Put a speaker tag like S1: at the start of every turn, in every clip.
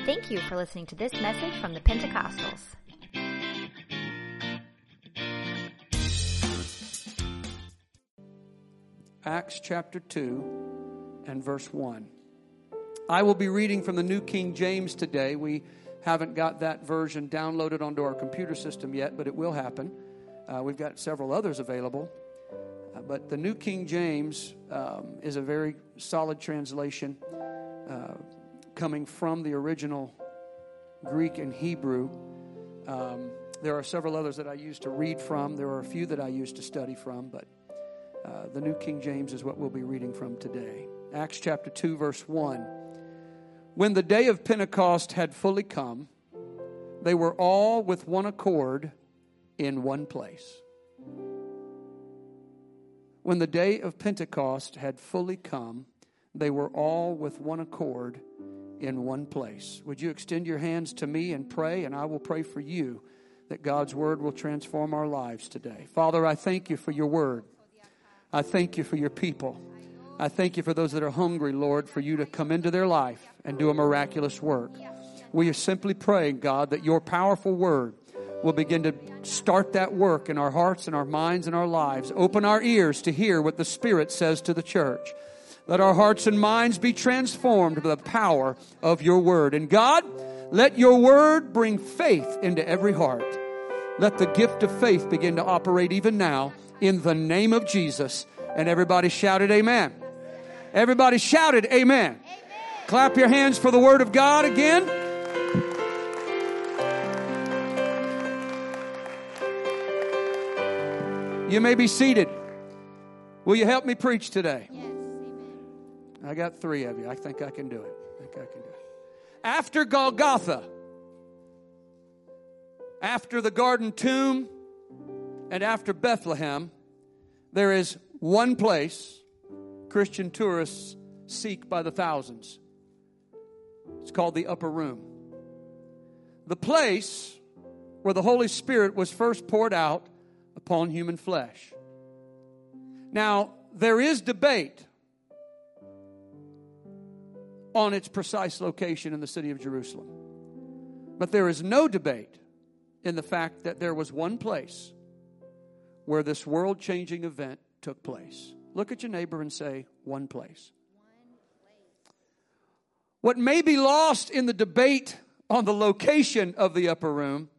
S1: Thank you for listening to this message from the Pentecostals.
S2: Acts chapter 2 and verse 1. I will be reading from the New King James today. We haven't got that version downloaded onto our computer system yet, but it will happen. We've got several others available. But the New King James is a very solid translation coming from the original Greek and Hebrew. There are several others that I used to read from. There are a few that I used to study from, but the New King James is what we'll be reading from today. Acts chapter 2, verse 1. When the day of Pentecost had fully come, they were all with one accord in one place. When the day of Pentecost had fully come, they were all with one accord in one place. Would you extend your hands to me and pray, and I will pray for you that God's word will transform our lives today. Father, I thank you for your word. I thank you for your people. I thank you for those that are hungry, Lord, for you to come into their life and do a miraculous work. We are simply praying, God, that your powerful word will begin to start that work in our hearts and our minds and our lives. Open our ears to hear what the Spirit says to the church. Let our hearts and minds be transformed by the power of your word. And God, let your word bring faith into every heart. Let the gift of faith begin to operate even now in the name of Jesus. And everybody shouted amen. Everybody shouted amen. Clap your hands for the word of God again. You may be seated. Will you help me preach today?
S1: Yes, amen.
S2: I got 3 of you. I think I can do it. After Golgotha, after the garden tomb, and after Bethlehem, there is one place Christian tourists seek by the thousands. It's called the upper room. The place where the Holy Spirit was first poured out upon human flesh. Now, there is debate on its precise location in the city of Jerusalem. But there is no debate in the fact that there was one place where this world-changing event took place. Look at your neighbor and say, one place. What may be lost in the debate on the location of the upper room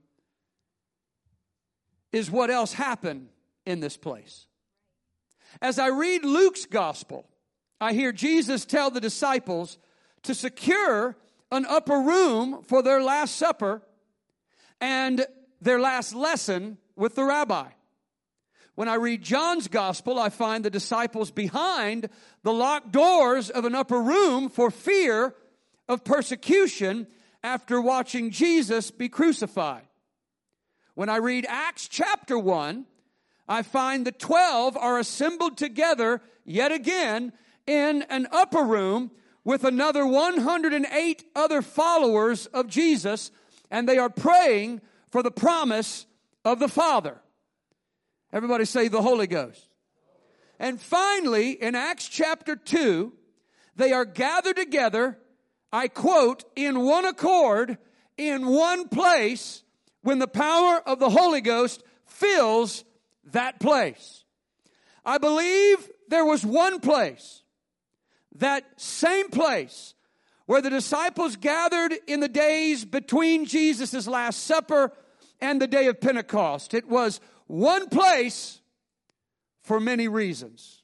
S2: is what else happened in this place. As I read Luke's gospel, I hear Jesus tell the disciples to secure an upper room for their Last Supper and their last lesson with the rabbi. When I read John's gospel, I find the disciples behind the locked doors of an upper room for fear of persecution after watching Jesus be crucified. When I read Acts chapter 1, I find the 12 are assembled together yet again in an upper room with another 108 other followers of Jesus, and they are praying for the promise of the Father. Everybody say the Holy Ghost. And finally, in Acts chapter 2, they are gathered together, I quote, in one accord, in one place, when the power of the Holy Ghost fills that place. I believe there was one place, that same place, where the disciples gathered in the days between Jesus' Last Supper and the day of Pentecost. It was one place for many reasons.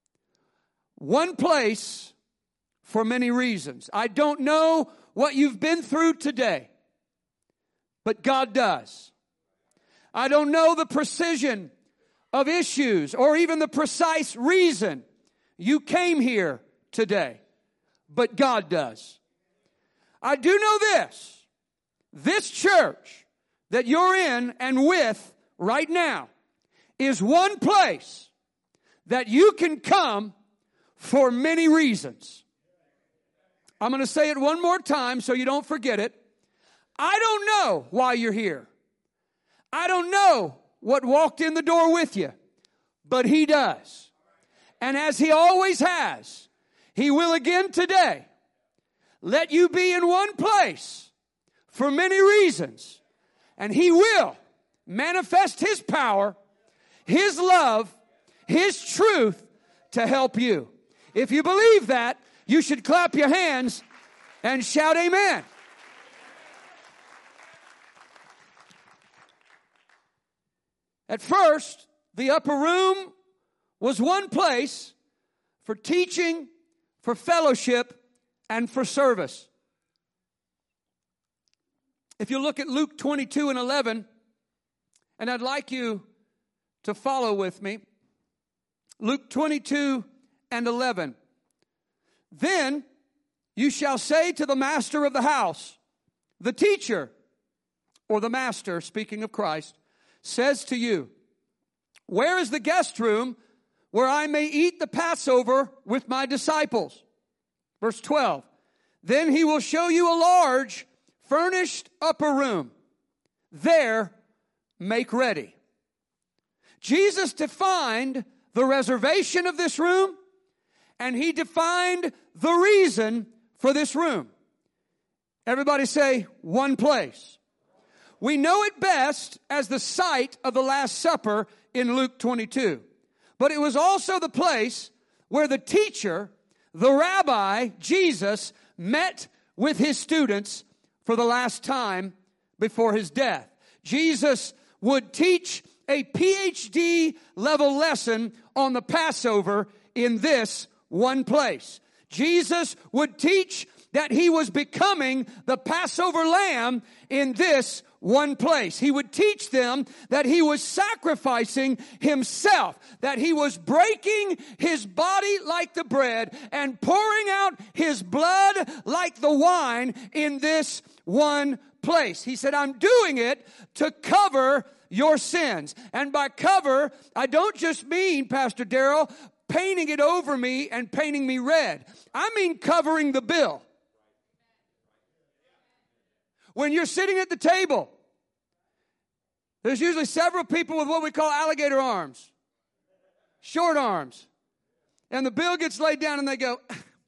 S2: One place for many reasons. I don't know what you've been through today, but God does. I don't know the precision of issues or even the precise reason you came here today, but God does. I do know this. This church that you're in and with right now is one place that you can come for many reasons. I'm going to say it one more time so you don't forget it. I don't know why you're here. I don't know what walked in the door with you, but He does. And as He always has, He will again today let you be in one place for many reasons. And He will manifest His power, His love, His truth to help you. If you believe that, you should clap your hands and shout amen. At first, the upper room was one place for teaching, for fellowship, and for service. If you look at Luke 22 and 11, and I'd like you to follow with me. Luke 22 and 11. Then you shall say to the master of the house, the teacher, or the master, speaking of Christ, says to you, where is the guest room where I may eat the Passover with my disciples? Verse 12. Then he will show you a large, furnished upper room. There, make ready. Jesus defined the reservation of this room, and He defined the reason for this room. Everybody say, one place. We know it best as the site of the Last Supper in Luke 22. But it was also the place where the teacher, the rabbi, Jesus, met with His students for the last time before His death. Jesus would teach a PhD level lesson on the Passover in this one place. Jesus would teach that He was becoming the Passover lamb in this one place. He would teach them that He was sacrificing Himself, that He was breaking His body like the bread and pouring out His blood like the wine in this one place. He said, I'm doing it to cover your sins. And by cover, I don't just mean, Pastor Darrell, painting it over me and painting me red. I mean covering the bill. When you're sitting at the table, there's usually several people with what we call alligator arms, short arms. And the bill gets laid down and they go,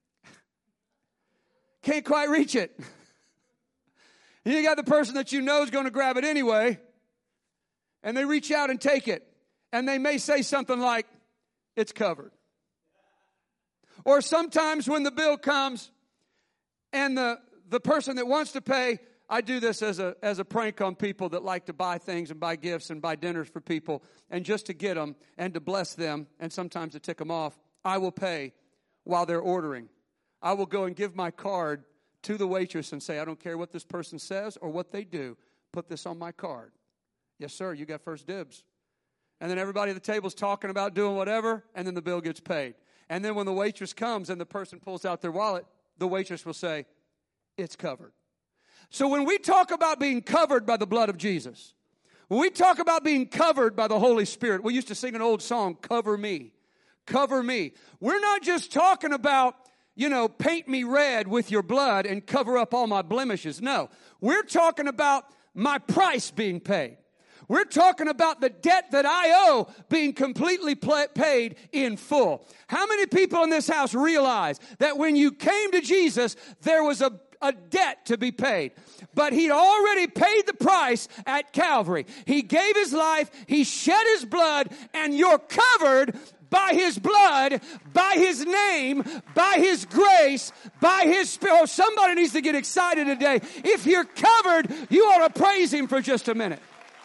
S2: can't quite reach it. And you got the person that you know is going to grab it anyway, and they reach out and take it. And they may say something like, it's covered. Or sometimes when the bill comes and the person that wants to pay, I do this as a prank on people that like to buy things and buy gifts and buy dinners for people. And just to get them and to bless them and sometimes to tick them off, I will pay while they're ordering. I will go and give my card to the waitress and say, I don't care what this person says or what they do. Put this on my card. Yes, sir, you got first dibs. And then everybody at the table's talking about doing whatever, and then the bill gets paid. And then when the waitress comes and the person pulls out their wallet, the waitress will say, it's covered. So when we talk about being covered by the blood of Jesus, when we talk about being covered by the Holy Spirit, we used to sing an old song, Cover Me. Cover me. We're not just talking about, paint me red with your blood and cover up all my blemishes. No, we're talking about my price being paid. We're talking about the debt that I owe being completely paid in full. How many people in this house realize that when you came to Jesus, there was a debt to be paid? But He'd already paid the price at Calvary. He gave His life, He shed His blood, and you're covered by His blood, by His name, by His grace, by His Spirit. Oh, somebody needs to get excited today. If you're covered, you ought to praise Him for just a minute.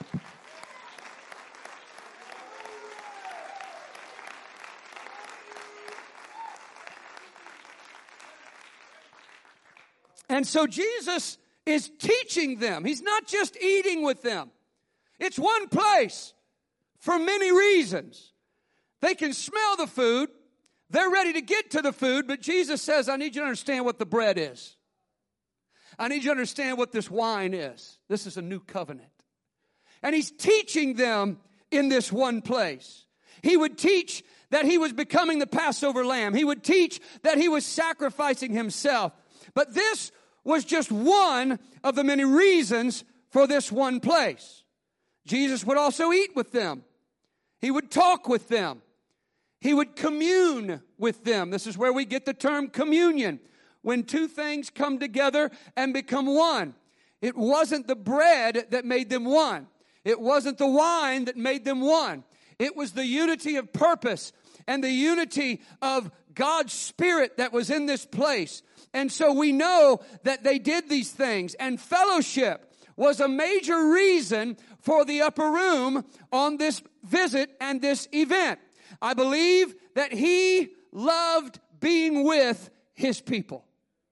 S2: And so Jesus is teaching them. He's not just eating with them. It's one place for many reasons. They can smell the food. They're ready to get to the food, but Jesus says, I need you to understand what the bread is. I need you to understand what this wine is. This is a new covenant. And He's teaching them in this one place. He would teach that He was becoming the Passover lamb. He would teach that He was sacrificing Himself. But this was just one of the many reasons for this one place. Jesus would also eat with them. He would talk with them. He would commune with them. This is where we get the term communion. When two things come together and become one. It wasn't the bread that made them one. It wasn't the wine that made them one. It was the unity of purpose and the unity of God's Spirit that was in this place. And so we know that they did these things. And fellowship was a major reason for the upper room on this visit and this event. I believe that he loved being with his people.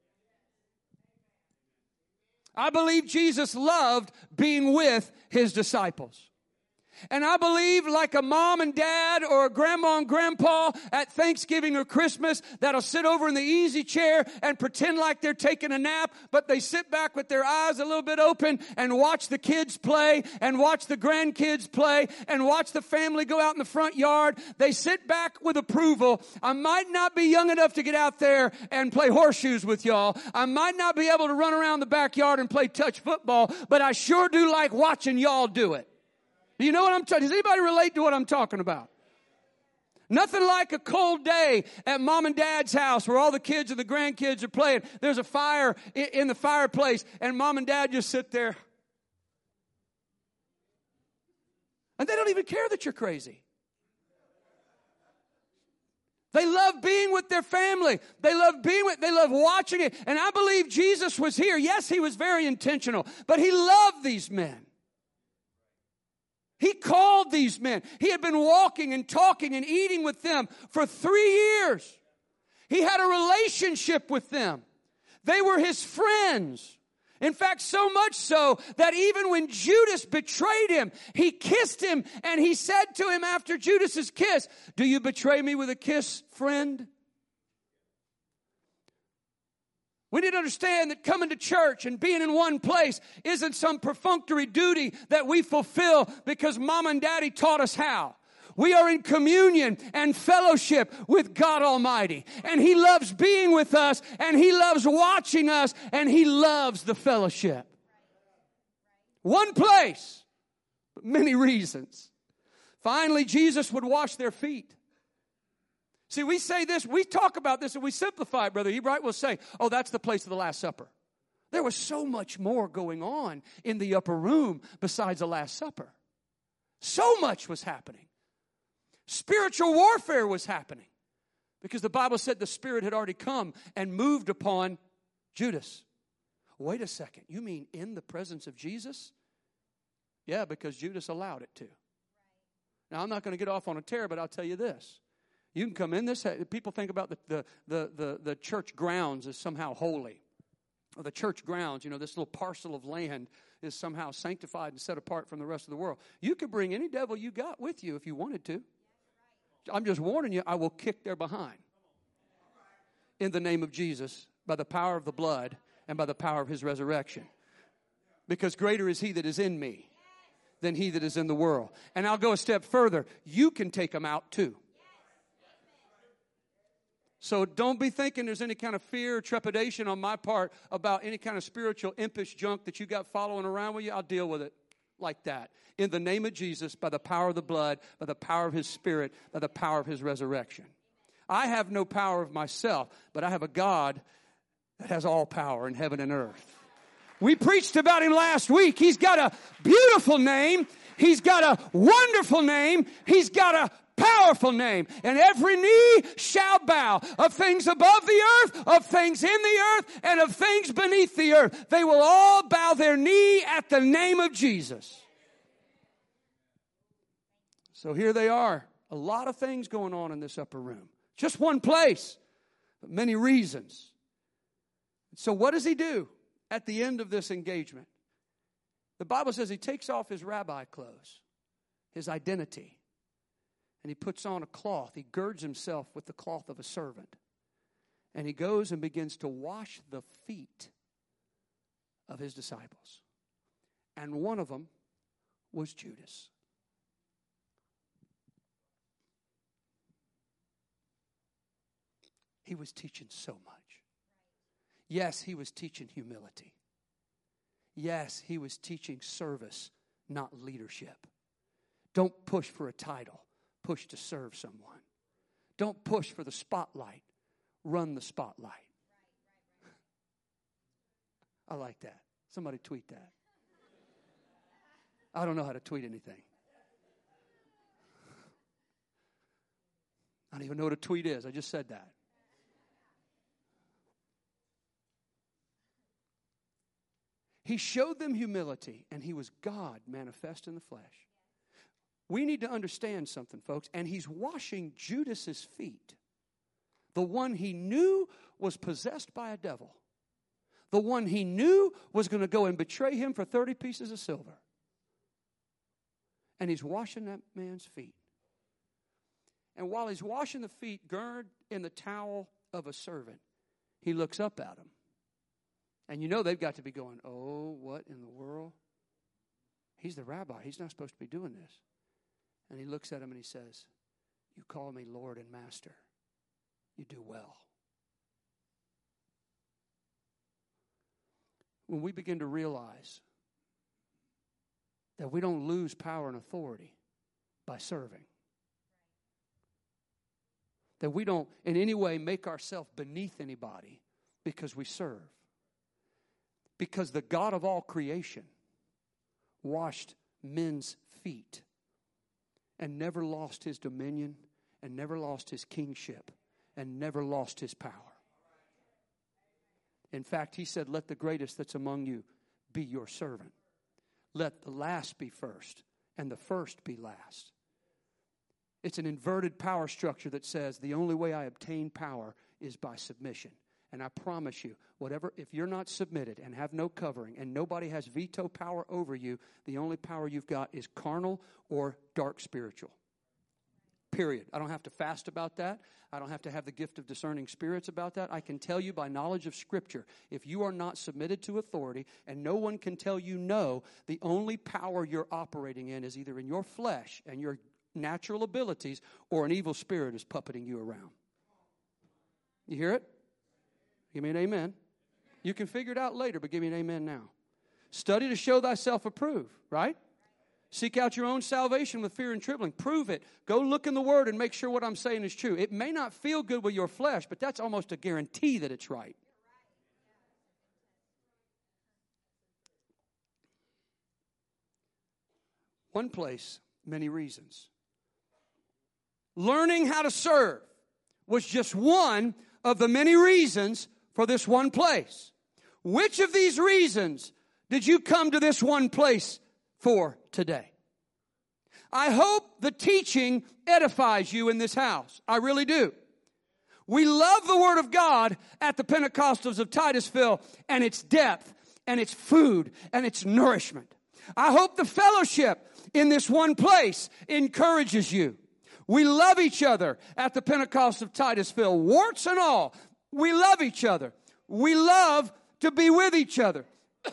S2: I believe Jesus loved being with his disciples. And I believe like a mom and dad or a grandma and grandpa at Thanksgiving or Christmas that'll sit over in the easy chair and pretend like they're taking a nap, but they sit back with their eyes a little bit open and watch the kids play and watch the grandkids play and watch the family go out in the front yard. They sit back with approval. I might not be young enough to get out there and play horseshoes with y'all. I might not be able to run around the backyard and play touch football, but I sure do like watching y'all do it. You know what I'm talking? Does anybody relate to what I'm talking about? Nothing like a cold day at mom and dad's house where all the kids and the grandkids are playing. There's a fire in the fireplace and mom and dad just sit there. And they don't even care that you're crazy. They love being with their family. They love watching it. And I believe Jesus was here. Yes, he was very intentional, but he loved these men. He called these men. He had been walking and talking and eating with them for 3 years. He had a relationship with them. They were his friends. In fact, so much so that even when Judas betrayed him, he kissed him and he said to him after Judas's kiss, "Do you betray me with a kiss, friend?" We need to understand that coming to church and being in one place isn't some perfunctory duty that we fulfill because mom and daddy taught us how. We are in communion and fellowship with God Almighty. And he loves being with us, and he loves watching us, and he loves the fellowship. One place, but many reasons. Finally, Jesus would wash their feet. See, we say this, we talk about this, and we simplify it, Brother Ebright. We'll say, oh, that's the place of the Last Supper. There was so much more going on in the upper room besides the Last Supper. So much was happening. Spiritual warfare was happening because the Bible said the Spirit had already come and moved upon Judas. Wait a second, you mean in the presence of Jesus? Yeah, because Judas allowed it to. Now, I'm not going to get off on a tear, but I'll tell you this. You can come in this. People think about the church grounds as somehow holy. Or the church grounds, this little parcel of land is somehow sanctified and set apart from the rest of the world. You could bring any devil you got with you if you wanted to. I'm just warning you, I will kick their behind. In the name of Jesus, by the power of the blood and by the power of his resurrection. Because greater is he that is in me than he that is in the world. And I'll go a step further. You can take them out too. So don't be thinking there's any kind of fear or trepidation on my part about any kind of spiritual impish junk that you got following around with you. I'll deal with it like that. In the name of Jesus, by the power of the blood, by the power of his Spirit, by the power of his resurrection. I have no power of myself, but I have a God that has all power in heaven and earth. We preached about him last week. He's got a beautiful name. He's got a wonderful name. He's got a powerful name. And every knee shall bow of things above the earth, of things in the earth, and of things beneath the earth. They will all bow their knee at the name of Jesus. So here they are. A lot of things going on in this upper room. Just one place, but many reasons. So what does he do at the end of this engagement? The Bible says he takes off his rabbi clothes, his identity, and he puts on a cloth. He girds himself with the cloth of a servant. And he goes and begins to wash the feet of his disciples. And one of them was Judas. He was teaching so much. Yes, he was teaching humility. Yes, he was teaching service, not leadership. Don't push for a title. Push to serve someone. Don't push for the spotlight. Run the spotlight. I like that. Somebody tweet that. I don't know how to tweet anything. I don't even know what a tweet is. I just said that. He showed them humility, and he was God manifest in the flesh. We need to understand something, folks. And he's washing Judas's feet. The one he knew was possessed by a devil. The one he knew was going to go and betray him for 30 pieces of silver. And he's washing that man's feet. And while he's washing the feet, girded in the towel of a servant, he looks up at him. And you know they've got to be going, oh, what in the world? He's the rabbi. He's not supposed to be doing this. And he looks at him and he says, you call me Lord and Master. You do well. When we begin to realize that we don't lose power and authority by serving, that we don't in any way make ourselves beneath anybody because we serve. Because the God of all creation washed men's feet and never lost his dominion and never lost his kingship and never lost his power. In fact, he said, let the greatest that's among you be your servant. Let the last be first and the first be last. It's an inverted power structure that says the only way I obtain power is by submission. And I promise you, if you're not submitted and have no covering and nobody has veto power over you, the only power you've got is carnal or dark spiritual. Period. I don't have to fast about that. I don't have to have the gift of discerning spirits about that. I can tell you by knowledge of Scripture, if you are not submitted to authority and no one can tell you no, the only power you're operating in is either in your flesh and your natural abilities or an evil spirit is puppeting you around. You hear it? Give me an amen. You can figure it out later, but give me an amen now. Study to show thyself approved, right? Seek out your own salvation with fear and trembling. Prove it. Go look in the Word and make sure what I'm saying is true. It may not feel good with your flesh, but that's almost a guarantee that it's right. One place, many reasons. Learning how to serve was just one of the many reasons for this one place. Which of these reasons did you come to this one place for today? I hope the teaching edifies you in this house. I really do. We love the Word of God at the Pentecostals of Titusville and its depth and its food and its nourishment. I hope the fellowship in this one place encourages you. We love each other at the Pentecost of Titusville, warts and all. We love each other. We love to be with each other.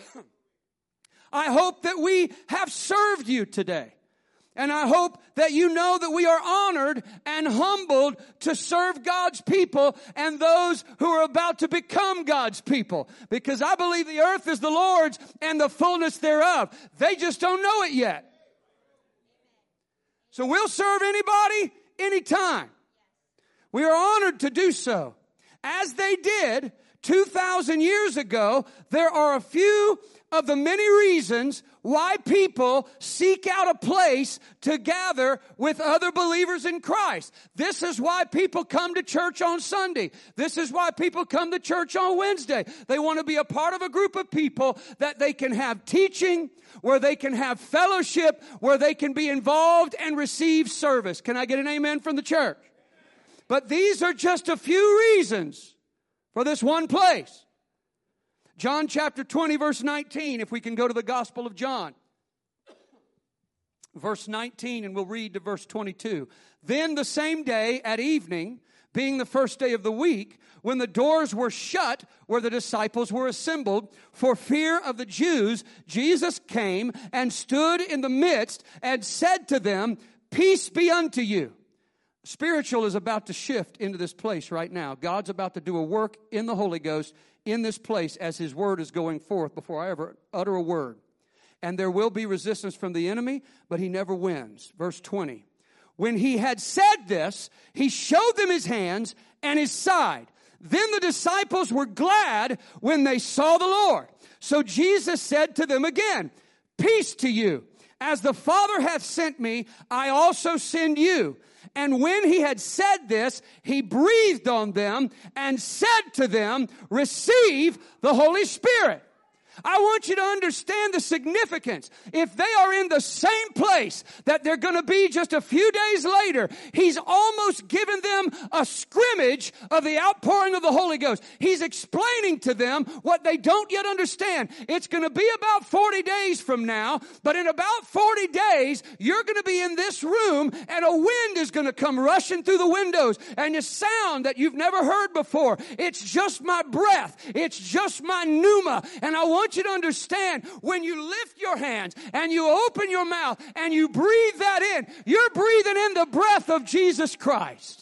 S2: I hope that we have served you today. And I hope that you know that we are honored and humbled to serve God's people and those who are about to become God's people. Because I believe the earth is the Lord's and the fullness thereof. They just don't know it yet. So we'll serve anybody, anytime. We are honored to do so. As they did 2,000 years ago, there are a few of the many reasons why people seek out a place to gather with other believers in Christ. This is why people come to church on Sunday. This is why people come to church on Wednesday. They want to be a part of a group of people that they can have teaching, where they can have fellowship, where they can be involved and receive service. Can I get an amen from the church? But these are just a few reasons for this one place. John chapter 20, verse 19, if we can go to the Gospel of John. Verse 19, and we'll read to verse 22. Then the same day at evening, being the first day of the week, when the doors were shut where the disciples were assembled, for fear of the Jews, Jesus came and stood in the midst and said to them, peace be unto you. Spiritual is about to shift into this place right now. God's about to do a work in the Holy Ghost in this place as His word is going forth before I ever utter a word. And there will be resistance from the enemy, but he never wins. Verse 20. When he had said this, he showed them his hands and his side. Then the disciples were glad when they saw the Lord. So Jesus said to them again, peace to you. As the Father hath sent me, I also send you. And when he had said this, he breathed on them and said to them, receive the Holy Spirit. I want you to understand the significance. If they are in the same place that they're going to be just a few days later, he's almost given them a scrimmage of the outpouring of the Holy Ghost. He's explaining to them what they don't yet understand. It's going to be about 40 days from now, but in about 40 days, you're going to be in this room and a wind is going to come rushing through the windows and a sound that you've never heard before. It's just my breath. It's just my pneuma. And I want you to understand, when you lift your hands and you open your mouth and you breathe that in, you're breathing in the breath of Jesus Christ.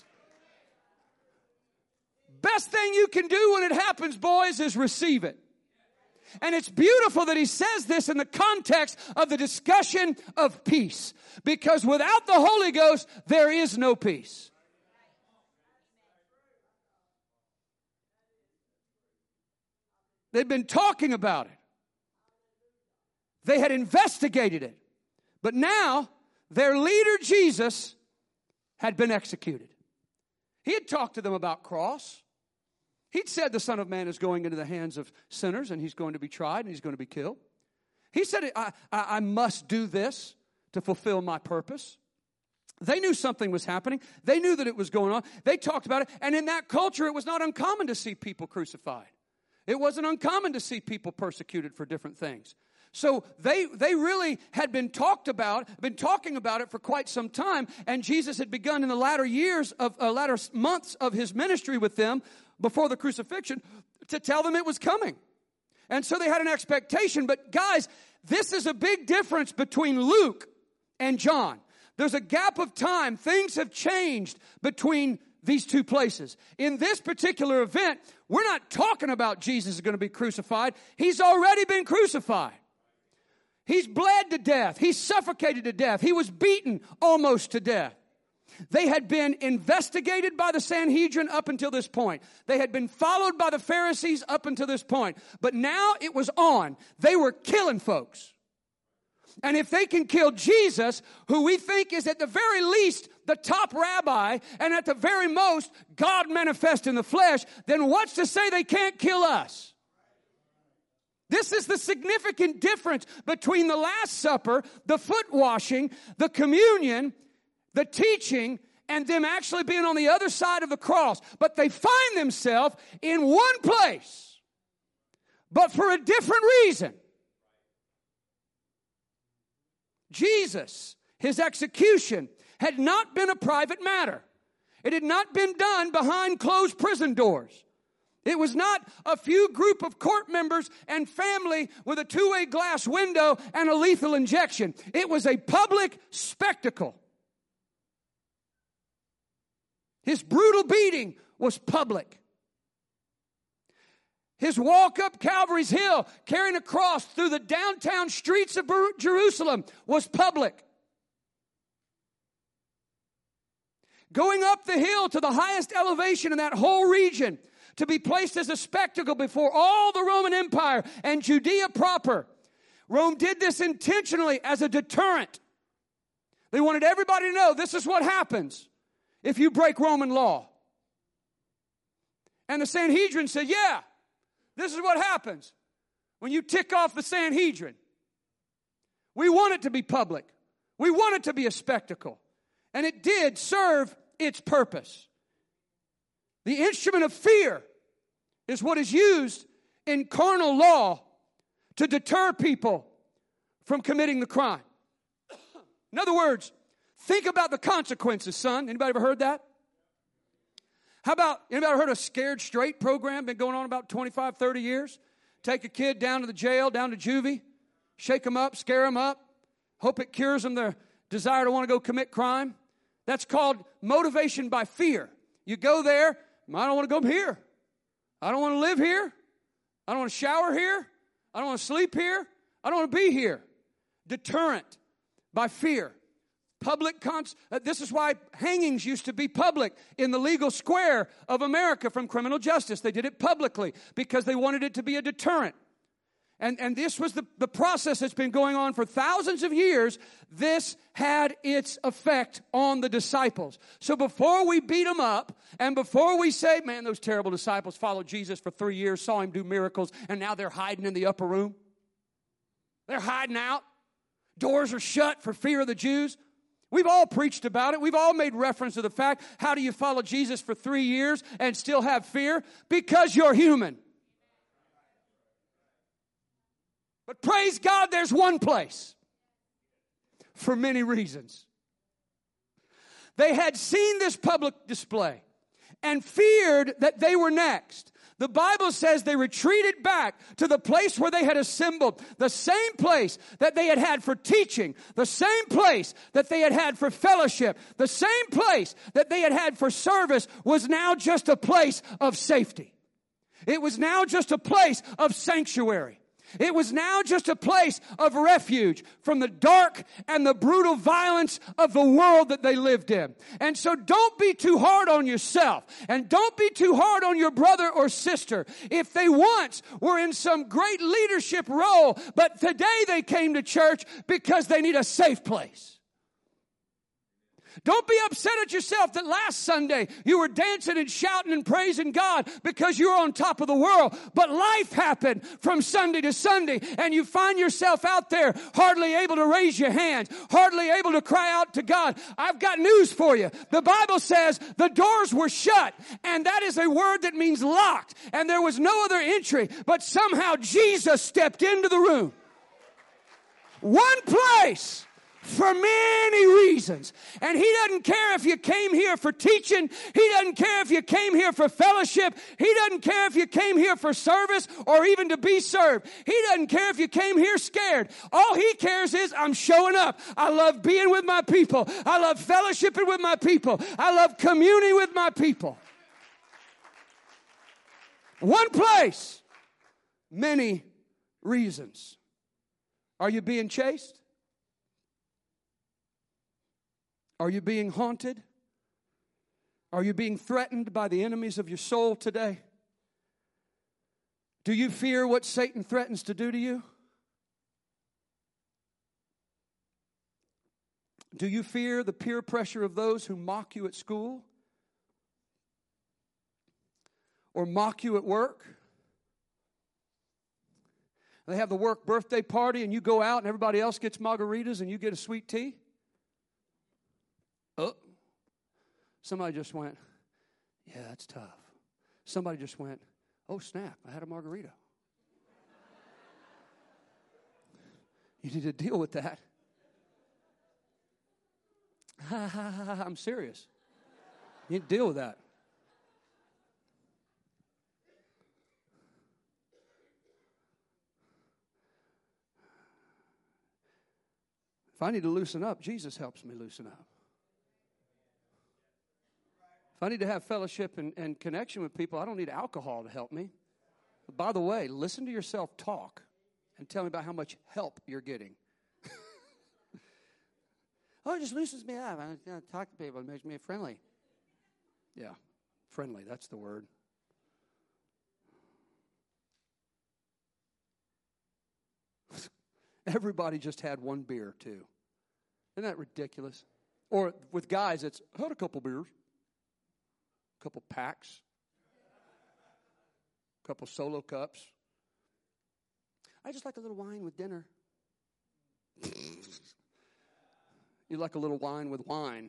S2: Best thing you can do when it happens, boys, is receive it. And it's beautiful that he says this in the context of the discussion of peace. Because without the Holy Ghost, there is no peace. They've been talking about it. They had investigated it. But now, their leader, Jesus, had been executed. He had talked to them about cross. He'd said the Son of Man is going into the hands of sinners and he's going to be tried and he's going to be killed. He said, I must do this to fulfill my purpose. They knew something was happening. They knew that it was going on. They talked about it. And in that culture, it was not uncommon to see people crucified. It wasn't uncommon to see people persecuted for different things. So they really had been talking about it for quite some time, and Jesus had begun in the latter months of his ministry with them before the crucifixion to tell them it was coming. And so they had an expectation. But guys, this is a big difference between Luke and John. There's a gap of time. Things have changed between these two places. In this particular event, we're not talking about Jesus is going to be crucified. He's already been crucified. He's bled to death. He's suffocated to death. He was beaten almost to death. They had been investigated by the Sanhedrin up until this point. They had been followed by the Pharisees up until this point. But now it was on. They were killing folks. And if they can kill Jesus, who we think is at the very least the top rabbi, and at the very most God manifest in the flesh, then what's to say they can't kill us? This is the significant difference between the Last Supper, the foot washing, the communion, the teaching, and them actually being on the other side of the cross. But they find themselves in one place, but for a different reason. Jesus, his execution, had not been a private matter. It had not been done behind closed prison doors. It was not a few group of court members and family with a two-way glass window and a lethal injection. It was a public spectacle. His brutal beating was public. His walk up Calvary's Hill, carrying a cross through the downtown streets of Jerusalem, was public. Going up the hill to the highest elevation in that whole region, to be placed as a spectacle before all the Roman Empire and Judea proper. Rome did this intentionally as a deterrent. They wanted everybody to know this is what happens if you break Roman law. And the Sanhedrin said, yeah, this is what happens when you tick off the Sanhedrin. We want it to be public. We want it to be a spectacle. And it did serve its purpose. The instrument of fear is what is used in carnal law to deter people from committing the crime. In other words, think about the consequences, son. Anybody ever heard that? How about, anybody ever heard of Scared Straight program? Been going on about 25, 30 years. Take a kid down to the jail, down to juvie, shake them up, scare them up, hope it cures them their desire to want to go commit crime. That's called motivation by fear. You go there, I don't want to go here. I don't want to live here. I don't want to shower here. I don't want to sleep here. I don't want to be here. Deterrent by fear. This is why hangings used to be public in the legal square of America from criminal justice. They did it publicly because they wanted it to be a deterrent. And this was the process that's been going on for thousands of years. This had its effect on the disciples. So before we beat them up, and before we say, man, those terrible disciples followed Jesus for 3 years, saw him do miracles, and now they're hiding in the upper room. They're hiding out. Doors are shut for fear of the Jews. We've all preached about it. We've all made reference to the fact, how do you follow Jesus for 3 years and still have fear? Because you're human. But praise God, there's one place for many reasons. They had seen this public display and feared that they were next. The Bible says they retreated back to the place where they had assembled, the same place that they had had for teaching, the same place that they had had for fellowship, the same place that they had had for service was now just a place of safety. It was now just a place of sanctuary. It was now just a place of refuge from the dark and the brutal violence of the world that they lived in. And so don't be too hard on yourself, and don't be too hard on your brother or sister. If they once were in some great leadership role, but today they came to church because they need a safe place. Don't be upset at yourself that last Sunday you were dancing and shouting and praising God because you were on top of the world. But life happened from Sunday to Sunday, and you find yourself out there hardly able to raise your hands, hardly able to cry out to God. I've got news for you. The Bible says the doors were shut, and that is a word that means locked, and there was no other entry, but somehow Jesus stepped into the room. One place for many reasons. And he doesn't care if you came here for teaching. He doesn't care if you came here for fellowship. He doesn't care if you came here for service or even to be served. He doesn't care if you came here scared. All he cares is, I'm showing up. I love being with my people. I love fellowshipping with my people. I love communing with my people. One place, many reasons. Are you being chased? Are you being haunted? Are you being threatened by the enemies of your soul today? Do you fear what Satan threatens to do to you? Do you fear the peer pressure of those who mock you at school? Or mock you at work? They have the work birthday party and you go out and everybody else gets margaritas and you get a sweet tea? Oh, somebody just went, yeah, that's tough. Somebody just went, oh, snap, I had a margarita. You need to deal with that. I'm serious. You need to deal with that. If I need to loosen up, Jesus helps me loosen up. If I need to have fellowship and connection with people, I don't need alcohol to help me. But by the way, listen to yourself talk and tell me about how much help you're getting. Oh, it just loosens me up. I talk to people. It makes me friendly. Yeah, friendly, that's the word. Everybody just had one beer, too. Isn't that ridiculous? Or with guys, it's, I had a couple beers. Couple packs, couple solo cups. I just like a little wine with dinner. You like a little wine with wine.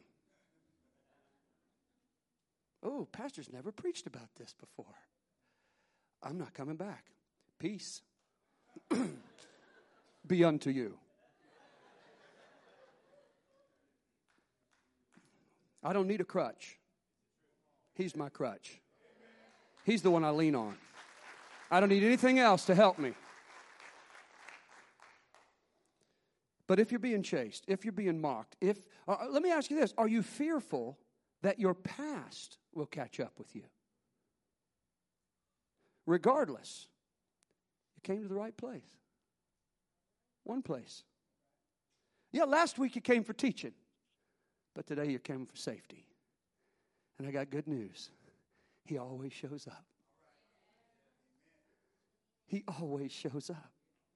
S2: Oh, pastor's never preached about this before. I'm not coming back. Peace be unto you. I don't need a crutch. He's my crutch. He's the one I lean on. I don't need anything else to help me. But if you're being chased, if you're being mocked, let me ask you this. Are you fearful that your past will catch up with you? Regardless, you came to the right place. One place. Yeah, last week you came for teaching, but today you came for safety. And I got good news. He always shows up. He always shows up.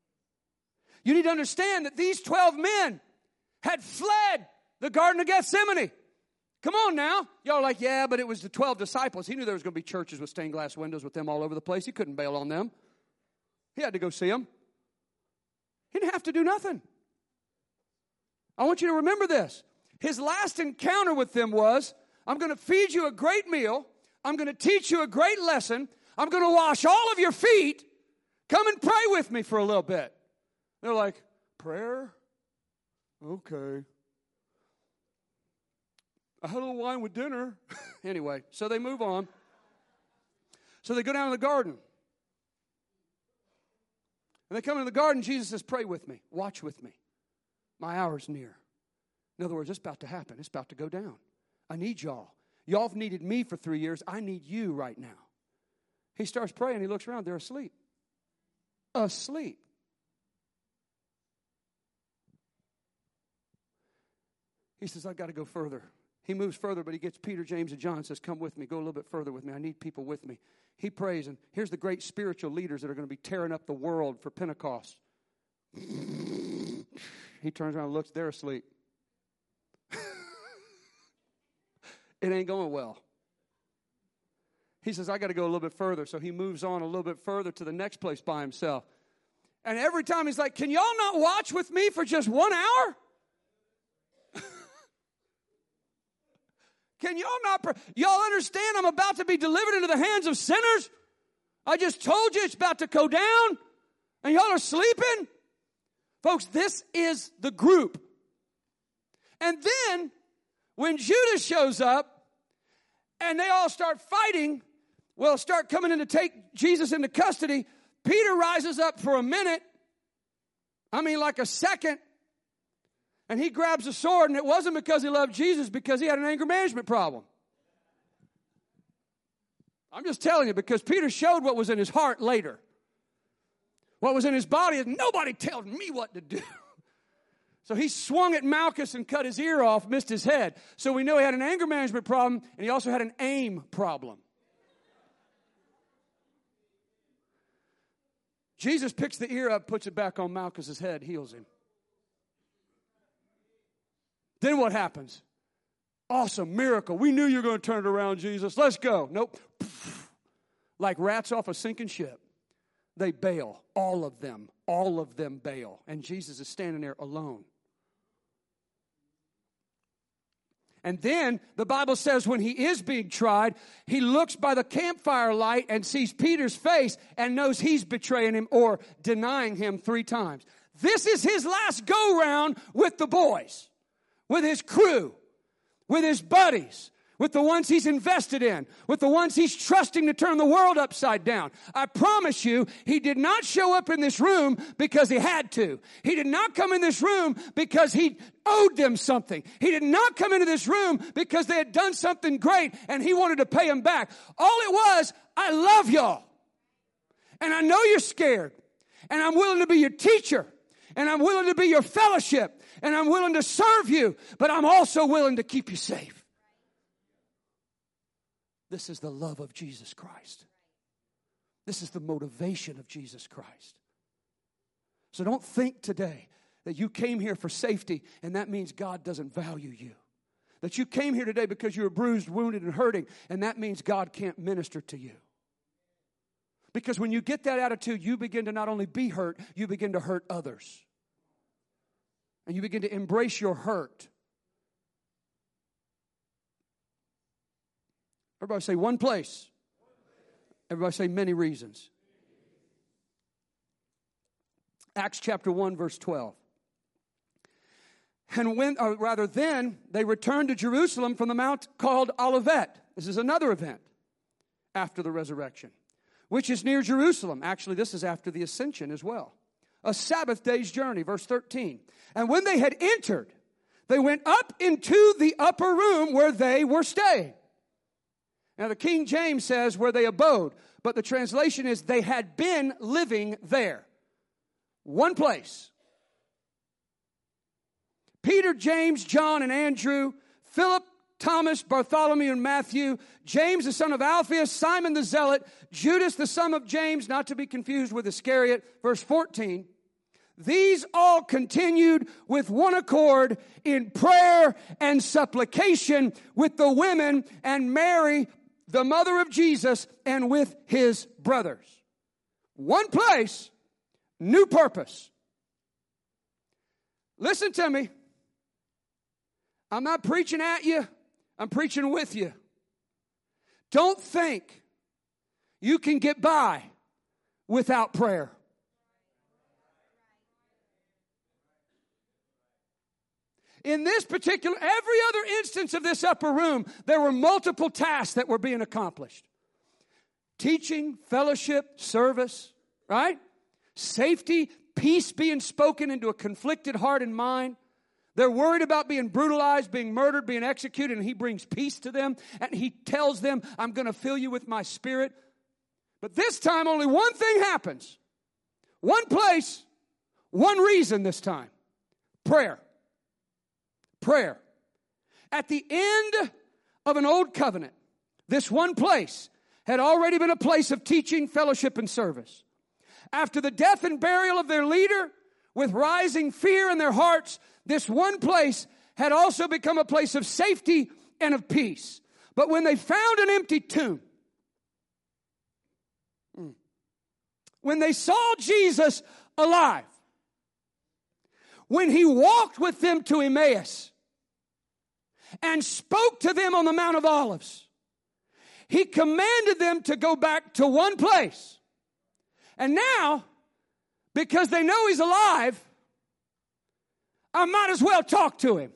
S2: You need to understand that these 12 men had fled the Garden of Gethsemane. Come on now. Y'all are like, yeah, but it was the 12 disciples. He knew there was going to be churches with stained glass windows with them all over the place. He couldn't bail on them. He had to go see them. He didn't have to do nothing. I want you to remember this. His last encounter with them was, I'm going to feed you a great meal. I'm going to teach you a great lesson. I'm going to wash all of your feet. Come and pray with me for a little bit. They're like, prayer? Okay. I had a little wine with dinner. Anyway, so they move on. So they go down to the garden. And they come into the garden. Jesus says, pray with me. Watch with me. My hour's near. In other words, it's about to happen. It's about to go down. I need y'all. Y'all have needed me for 3 years. I need you right now. He starts praying. He looks around. They're asleep. Asleep. He says, I've got to go further. He moves further, but he gets Peter, James, and John and says, come with me. Go a little bit further with me. I need people with me. He prays, and here's the great spiritual leaders that are going to be tearing up the world for Pentecost. He turns around and looks. They're asleep. It ain't going well. He says, I got to go a little bit further. So he moves on a little bit further to the next place by himself. And every time he's like, can y'all not watch with me for just 1 hour? Can y'all not? Y'all understand I'm about to be delivered into the hands of sinners? I just told you it's about to go down. And y'all are sleeping? Folks, this is the group. And then, when Judas shows up, and they all start fighting, well, start coming in to take Jesus into custody, Peter rises up for a minute. I mean, like a second. And he grabs a sword, and it wasn't because he loved Jesus, because he had an anger management problem. I'm just telling you, because Peter showed what was in his heart later. What was in his body is, nobody tells me what to do. So he swung at Malchus and cut his ear off, missed his head. So we know he had an anger management problem, and he also had an aim problem. Jesus picks the ear up, puts it back on Malchus's head, heals him. Then what happens? Awesome, miracle. We knew you were going to turn it around, Jesus. Let's go. Nope. Like rats off a sinking ship. They bail. All of them bail. And Jesus is standing there alone. And then the Bible says when he is being tried, he looks by the campfire light and sees Peter's face and knows he's betraying him or denying him 3 times. This is his last go-round with the boys, with his crew, with his buddies, with the ones he's invested in, with the ones he's trusting to turn the world upside down. I promise you, he did not show up in this room because he had to. He did not come in this room because he owed them something. He did not come into this room because they had done something great and he wanted to pay them back. All it was, I love y'all. And I know you're scared. And I'm willing to be your teacher. And I'm willing to be your fellowship. And I'm willing to serve you. But I'm also willing to keep you safe. This is the love of Jesus Christ. This is the motivation of Jesus Christ. So don't think today that you came here for safety and that means God doesn't value you. That you came here today because you were bruised, wounded, and hurting, and that means God can't minister to you. Because when you get that attitude, you begin to not only be hurt, you begin to hurt others. And you begin to embrace your hurt. Everybody say one place. Everybody say many reasons. Acts chapter 1, verse 12. And then they returned to Jerusalem from the mount called Olivet. This is another event after the resurrection, which is near Jerusalem. Actually, this is after the ascension as well. A Sabbath day's journey, verse 13. And when they had entered, they went up into the upper room where they were staying. Now, the King James says where they abode, but the translation is they had been living there. One place. Peter, James, John, and Andrew, Philip, Thomas, Bartholomew, and Matthew, James, the son of Alphaeus, Simon the Zealot, Judas, the son of James, not to be confused with Iscariot, verse 14. These all continued with one accord in prayer and supplication with the women and Mary, the mother of Jesus, and with his brothers. One place, new purpose. Listen to me. I'm not preaching at you. I'm preaching with you. Don't think you can get by without prayer. In this particular, every other instance of this upper room, there were multiple tasks that were being accomplished. Teaching, fellowship, service, right? Safety, peace being spoken into a conflicted heart and mind. They're worried about being brutalized, being murdered, being executed, and he brings peace to them. And he tells them, I'm going to fill you with my spirit. But this time, only one thing happens. One place, one reason this time. Prayer. Prayer. At the end of an old covenant, this one place had already been a place of teaching, fellowship, and service. After the death and burial of their leader, with rising fear in their hearts, this one place had also become a place of safety and of peace. But when they found an empty tomb, when they saw Jesus alive, when he walked with them to Emmaus and spoke to them on the Mount of Olives, he commanded them to go back to one place. And now, because they know he's alive, I might as well talk to him.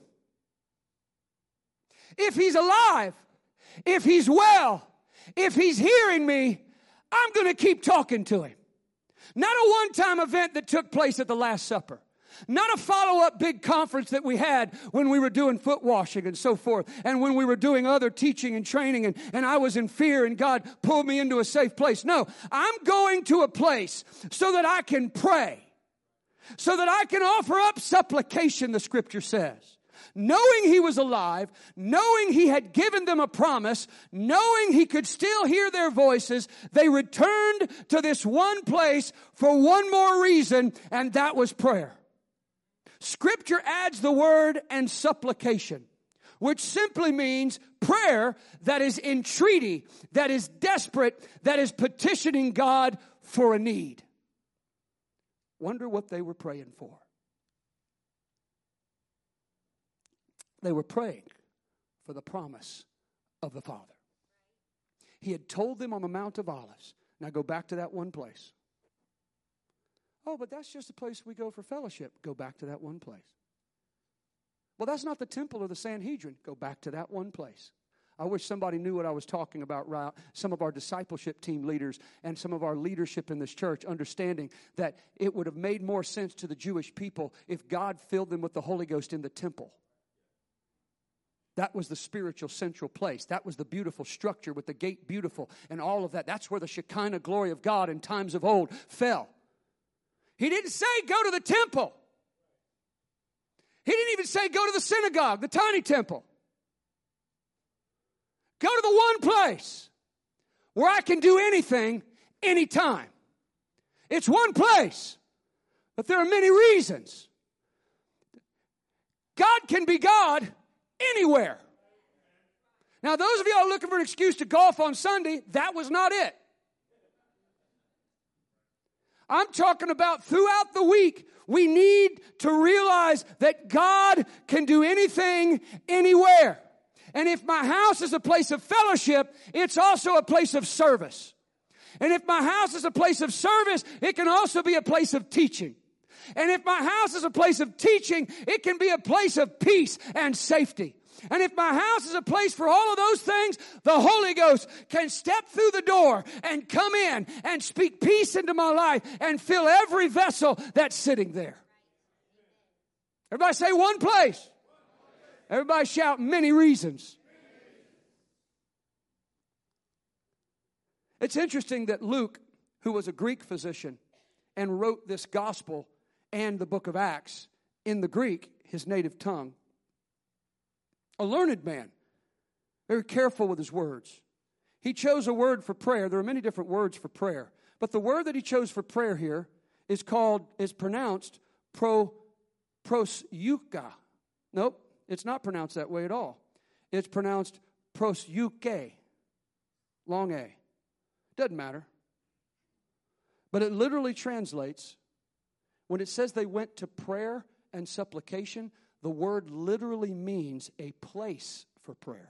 S2: If he's alive, if he's well, if he's hearing me, I'm going to keep talking to him. Not a one-time event that took place at the Last Supper. Not a follow-up big conference that we had when we were doing foot washing and so forth, and when we were doing other teaching and training, and I was in fear and God pulled me into a safe place. No, I'm going to a place so that I can pray, so that I can offer up supplication, the Scripture says. Knowing he was alive, knowing he had given them a promise, knowing he could still hear their voices, they returned to this one place for one more reason, and that was prayer. Scripture adds the word and supplication, which simply means prayer that is entreaty, that is desperate, that is petitioning God for a need. Wonder what they were praying for. They were praying for the promise of the Father. He had told them on the Mount of Olives. Now go back to that one place. Oh, but that's just a place we go for fellowship. Go back to that one place. Well, that's not the temple or the Sanhedrin. Go back to that one place. I wish somebody knew what I was talking about. Some of our discipleship team leaders and some of our leadership in this church, understanding that it would have made more sense to the Jewish people if God filled them with the Holy Ghost in the temple. That was the spiritual central place. That was the beautiful structure with the gate beautiful and all of that. That's where the Shekinah glory of God in times of old fell. He didn't say go to the temple. He didn't even say go to the synagogue, the tiny temple. Go to the one place where I can do anything, anytime. It's one place, but there are many reasons. God can be God anywhere. Now, those of y'all looking for an excuse to golf on Sunday, that was not it. I'm talking about throughout the week, we need to realize that God can do anything, anywhere. And if my house is a place of fellowship, it's also a place of service. And if my house is a place of service, it can also be a place of teaching. And if my house is a place of teaching, it can be a place of peace and safety. And if my house is a place for all of those things, the Holy Ghost can step through the door and come in and speak peace into my life and fill every vessel that's sitting there. Everybody say one place. Everybody shout many reasons. It's interesting that Luke, who was a Greek physician and wrote this gospel and the book of Acts in the Greek, his native tongue, a learned man, very careful with his words. He chose a word for prayer. There are many different words for prayer. But the word that he chose for prayer here is pronounced prosyuka. Nope, it's not pronounced that way at all. It's pronounced prosyuke. Long A. Doesn't matter. But it literally translates, when it says they went to prayer and supplication, the word literally means a place for prayer.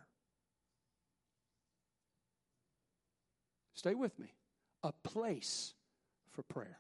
S2: Stay with me. A place for prayer.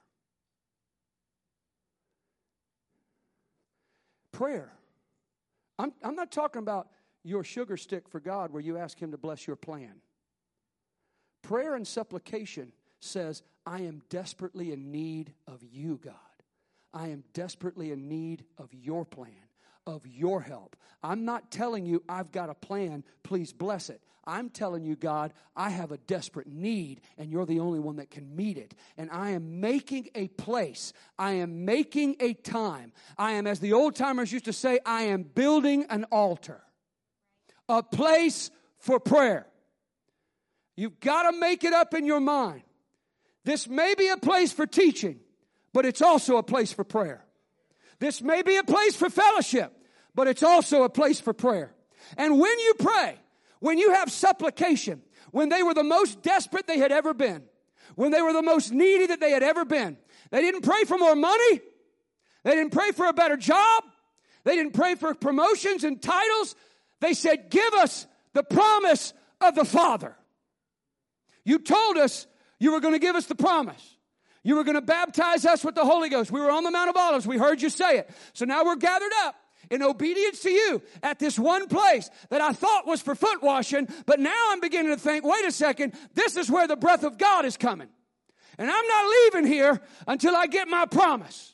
S2: Prayer. I'm not talking about your sugar stick for God where you ask Him to bless your plan. Prayer and supplication says, I am desperately in need of you, God. I am desperately in need of your plan, of your help. I'm not telling you I've got a plan, please bless it. I'm telling you, God, I have a desperate need, and you're the only one that can meet it. And I am making a place. I am making a time. I am, as the old timers used to say, I am building an altar. A place for prayer. You've got to make it up in your mind. This may be a place for teaching, but it's also a place for prayer. This may be a place for fellowship, but it's also a place for prayer. And when you pray, when you have supplication, when they were the most desperate they had ever been, when they were the most needy that they had ever been, they didn't pray for more money. They didn't pray for a better job. They didn't pray for promotions and titles. They said, give us the promise of the Father. You told us you were going to give us the promise. You were going to baptize us with the Holy Ghost. We were on the Mount of Olives. We heard you say it. So now we're gathered up in obedience to you at this one place that I thought was for foot washing, but now I'm beginning to think, wait a second, this is where the breath of God is coming. And I'm not leaving here until I get my promise.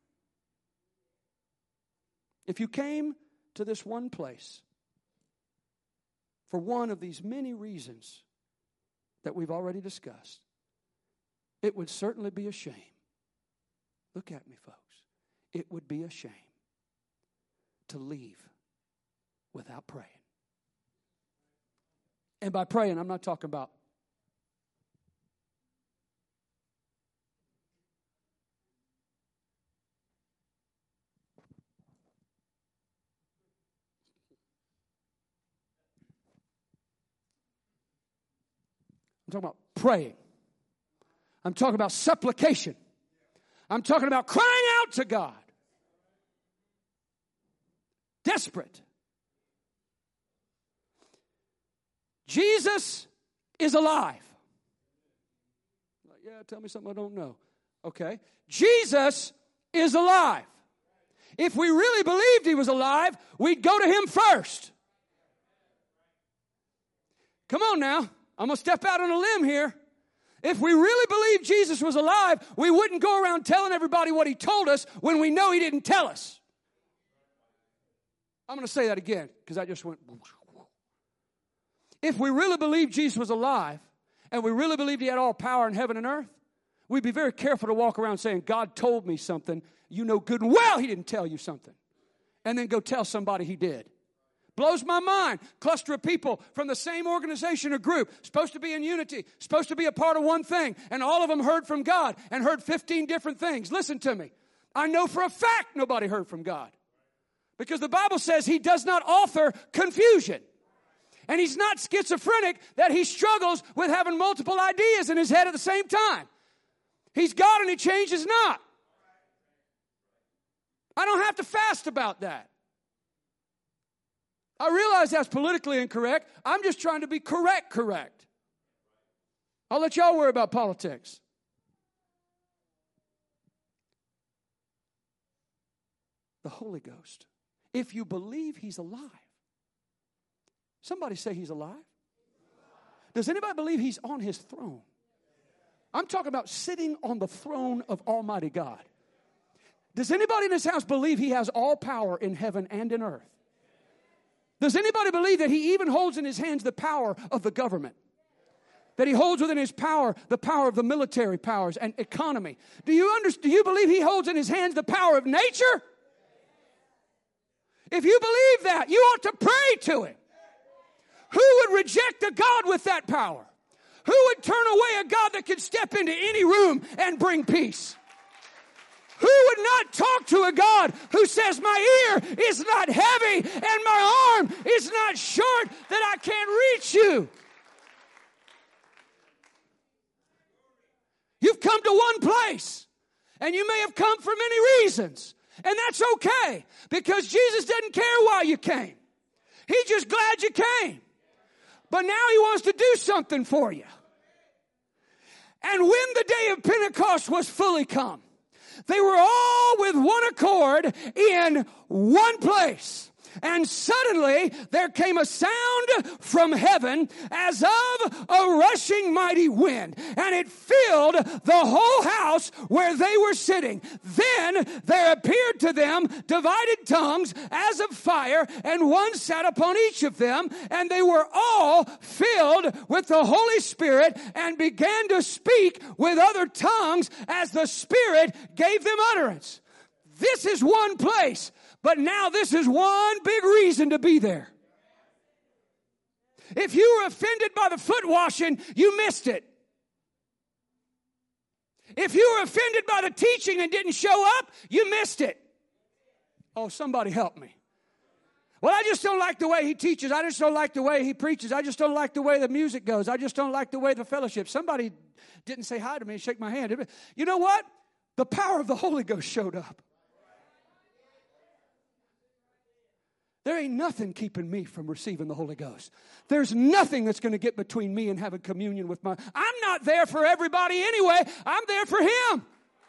S2: If you came to this one place for one of these many reasons that we've already discussed, it would certainly be a shame. Look at me, folks. It would be a shame to leave without praying. And by praying, I'm not talking about praying. I'm talking about supplication. I'm talking about crying out to God. Desperate. Jesus is alive. Yeah, tell me something I don't know. Okay. Jesus is alive. If we really believed He was alive, we'd go to Him first. Come on now. I'm going to step out on a limb here. If we really believed Jesus was alive, we wouldn't go around telling everybody what He told us when we know He didn't tell us. I'm going to say that again because I just went. If we really believed Jesus was alive and we really believed He had all power in heaven and earth, we'd be very careful to walk around saying, God told me something. You know good and well He didn't tell you something. And then go tell somebody He did. Blows my mind. Cluster of people from the same organization or group, supposed to be in unity, supposed to be a part of one thing, and all of them heard from God and heard 15 different things. Listen to me. I know for a fact nobody heard from God. Because the Bible says He does not author confusion. And He's not schizophrenic that He struggles with having multiple ideas in His head at the same time. He's God and He changes not. I don't have to fast about that. I realize that's politically incorrect. I'm just trying to be correct. I'll let y'all worry about politics. The Holy Ghost. If you believe He's alive. Somebody say He's alive. Does anybody believe He's on His throne? I'm talking about sitting on the throne of Almighty God. Does anybody in this house believe He has all power in heaven and in earth? Does anybody believe that He even holds in His hands the power of the government? That He holds within His power the power of the military powers and economy? Do you believe He holds in His hands the power of nature? If you believe that, you ought to pray to Him. Who would reject a God with that power? Who would turn away a God that could step into any room and bring peace? Who would not talk to a God who says, my ear is not heavy and my arm is not short that I can't reach you? You've come to one place, and you may have come for many reasons, and that's okay, because Jesus doesn't care why you came. He's just glad you came. But now He wants to do something for you. And when the day of Pentecost was fully come, they were all with one accord in one place. And suddenly there came a sound from heaven as of a rushing mighty wind, and it filled the whole house where they were sitting. Then there appeared to them divided tongues as of fire, and one sat upon each of them, and they were all filled with the Holy Spirit and began to speak with other tongues as the Spirit gave them utterance. This is one place. But now this is one big reason to be there. If you were offended by the foot washing, you missed it. If you were offended by the teaching and didn't show up, you missed it. Oh, somebody help me. Well, I just don't like the way he teaches. I just don't like the way he preaches. I just don't like the way the music goes. I just don't like the way the fellowship. Somebody didn't say hi to me and shake my hand. You know what? The power of the Holy Ghost showed up. There ain't nothing keeping me from receiving the Holy Ghost. There's nothing that's going to get between me and having communion with my... I'm not there for everybody anyway. I'm there for Him.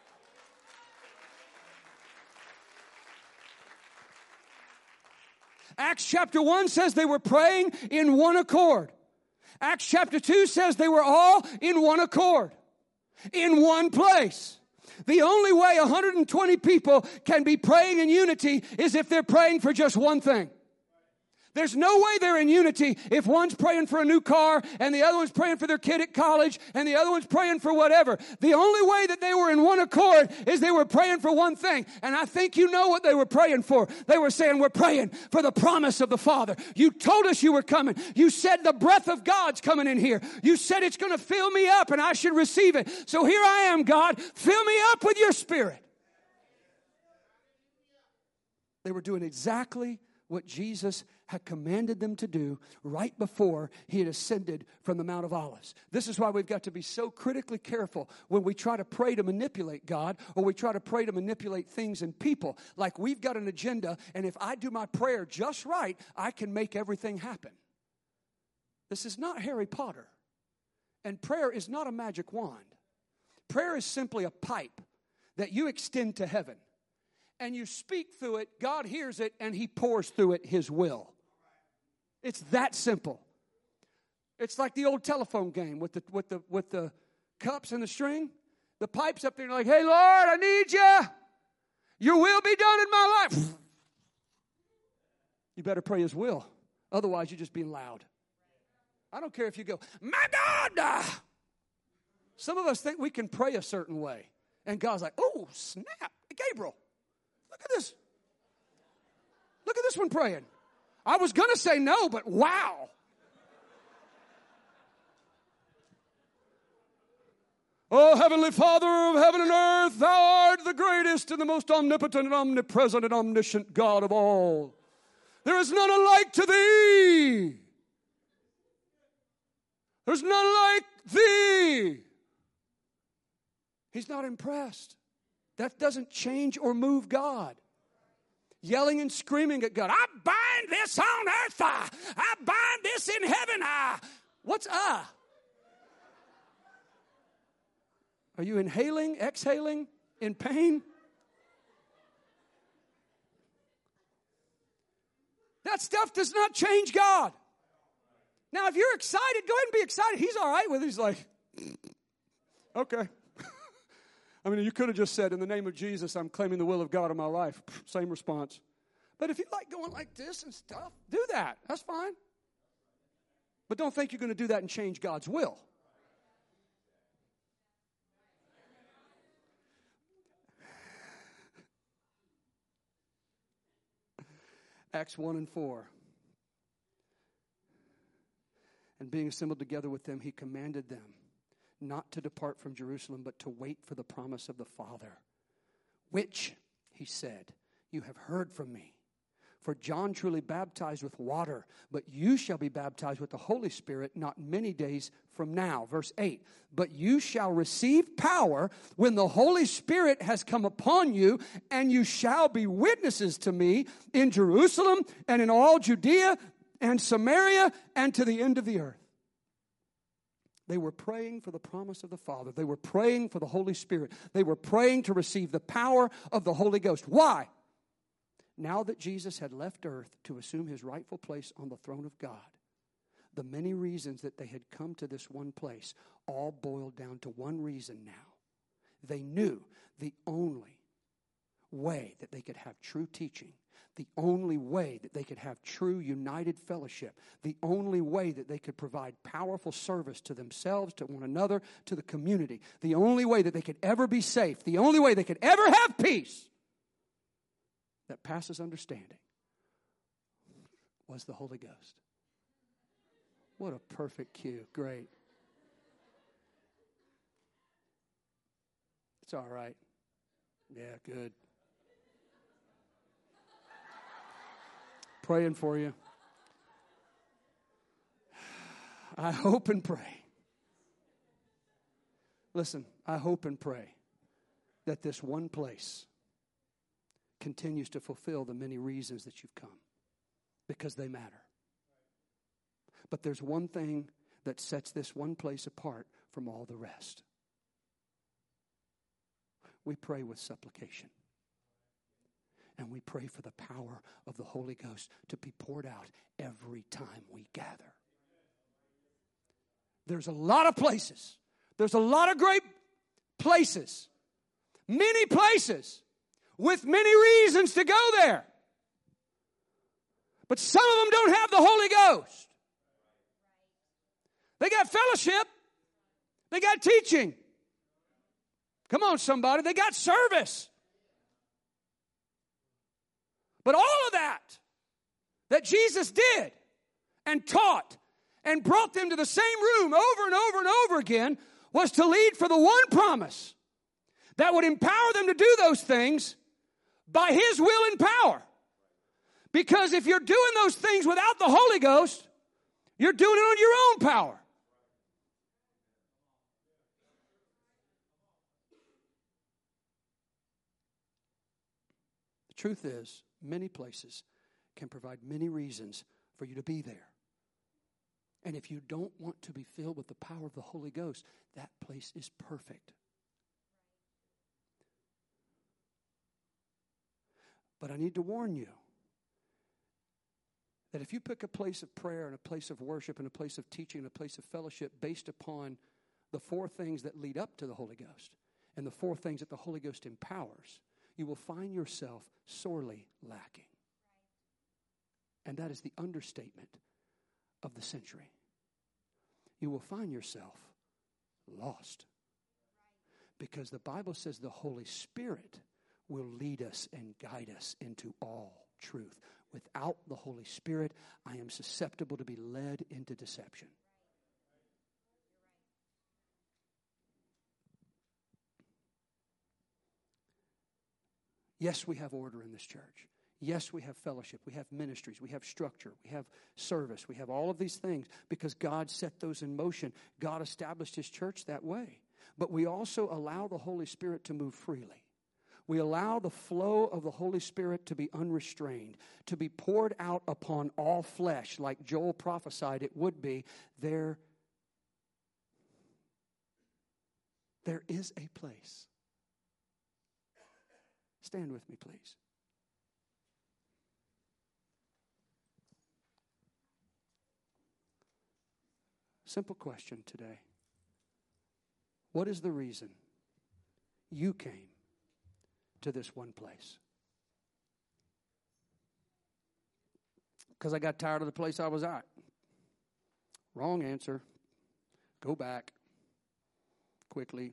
S2: Acts chapter 1 says they were praying in one accord. Acts chapter 2 says they were all in one accord, in one place. The only way 120 people can be praying in unity is if they're praying for just one thing. There's no way they're in unity if one's praying for a new car and the other one's praying for their kid at college and the other one's praying for whatever. The only way that they were in one accord is they were praying for one thing. And I think you know what they were praying for. They were saying, we're praying for the promise of the Father. You told us you were coming. You said the breath of God's coming in here. You said it's going to fill me up and I should receive it. So here I am, God. Fill me up with your Spirit. They were doing exactly what Jesus had commanded them to do right before He had ascended from the Mount of Olives. This is why we've got to be so critically careful when we try to pray to manipulate God, or we try to pray to manipulate things and people. Like we've got an agenda, and if I do my prayer just right, I can make everything happen. This is not Harry Potter. And prayer is not a magic wand. Prayer is simply a pipe that you extend to heaven. And you speak through it, God hears it, and He pours through it His will. It's that simple. It's like the old telephone game with the cups and the string. The pipe's up there, and you're like, hey, Lord, I need you. Your will be done in my life. You better pray His will. Otherwise, you're just being loud. I don't care if you go, my God. Some of us think we can pray a certain way. And God's like, oh, snap. Gabriel. Look at this. Look at this one praying. I was going to say no, but wow. Oh, Heavenly Father of heaven and earth, Thou art the greatest and the most omnipotent and omnipresent and omniscient God of all. There is none alike to Thee. There's none like Thee. He's not impressed. That doesn't change or move God. Yelling and screaming at God. I bind this on earth. I bind this in heaven. What's Are you inhaling, exhaling, in pain? That stuff does not change God. Now, if you're excited, go ahead and be excited. He's all right with it. He's like, okay. I mean, you could have just said, in the name of Jesus, I'm claiming the will of God in my life. Same response. But if you like going like this and stuff, do that. That's fine. But don't think you're going to do that and change God's will. Acts 1 and 4. And being assembled together with them, He commanded them not to depart from Jerusalem, but to wait for the promise of the Father, which, he said, you have heard from me. For John truly baptized with water, but you shall be baptized with the Holy Spirit not many days from now. Verse 8, but you shall receive power when the Holy Spirit has come upon you, and you shall be witnesses to me in Jerusalem and in all Judea and Samaria and to the end of the earth. They were praying for the promise of the Father. They were praying for the Holy Spirit. They were praying to receive the power of the Holy Ghost. Why? Now that Jesus had left earth to assume his rightful place on the throne of God, the many reasons that they had come to this one place all boiled down to one reason now. They knew the only way that they could have true teaching, the only way that they could have true united fellowship, the only way that they could provide powerful service to themselves, to one another, to the community, the only way that they could ever be safe, the only way they could ever have peace that passes understanding was the Holy Ghost. What a perfect cue. Great. It's all right. Yeah, good. Praying for you. I hope and pray. Listen, I hope and pray that this one place continues to fulfill the many reasons that you've come, because they matter. But there's one thing that sets this one place apart from all the rest. We pray with supplication. And we pray for the power of the Holy Ghost to be poured out every time we gather. There's a lot of places. There's a lot of great places. Many places with many reasons to go there. But some of them don't have the Holy Ghost. They got fellowship. They got teaching. Come on, somebody. They got service. But all of that Jesus did and taught and brought them to the same room over and over and over again was to lead for the one promise that would empower them to do those things by His will and power. Because if you're doing those things without the Holy Ghost, you're doing it on your own power. The truth is, many places can provide many reasons for you to be there. And if you don't want to be filled with the power of the Holy Ghost, that place is perfect. But I need to warn you that if you pick a place of prayer and a place of worship and a place of teaching and a place of fellowship based upon the four things that lead up to the Holy Ghost and the four things that the Holy Ghost empowers, you will find yourself sorely lacking. And that is the understatement of the century. You will find yourself lost. Because the Bible says the Holy Spirit will lead us and guide us into all truth. Without the Holy Spirit, I am susceptible to be led into deception. Yes, we have order in this church. Yes, we have fellowship. We have ministries. We have structure. We have service. We have all of these things because God set those in motion. God established His church that way. But we also allow the Holy Spirit to move freely. We allow the flow of the Holy Spirit to be unrestrained, to be poured out upon all flesh, like Joel prophesied it would be. There is a place. Stand with me, please. Simple question today. What is the reason you came to this one place? Because I got tired of the place I was at. Wrong answer. Go back quickly.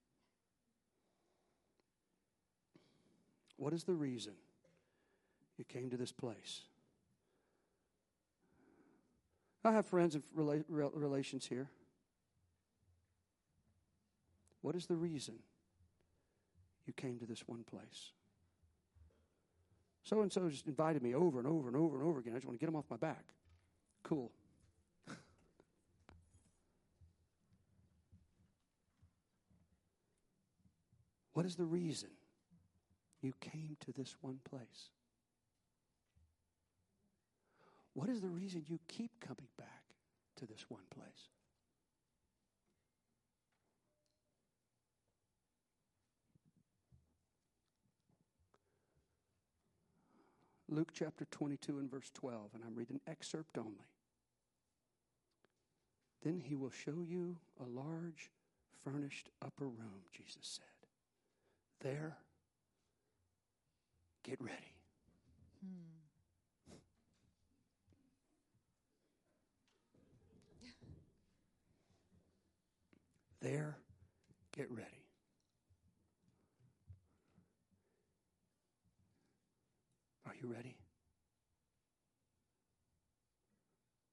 S2: What is the reason you came to this place? I have friends and relations here. What is the reason you came to this one place. So-and-so just invited me over and over and over and over again. I just want to get them off my back. Cool. What is the reason you came to this one place? What is the reason you keep coming back to this one place? Luke chapter 22 and verse 12, and I'm reading excerpt only. Then he will show you a large furnished upper room, Jesus said. There, get ready. There, get ready. Are you ready?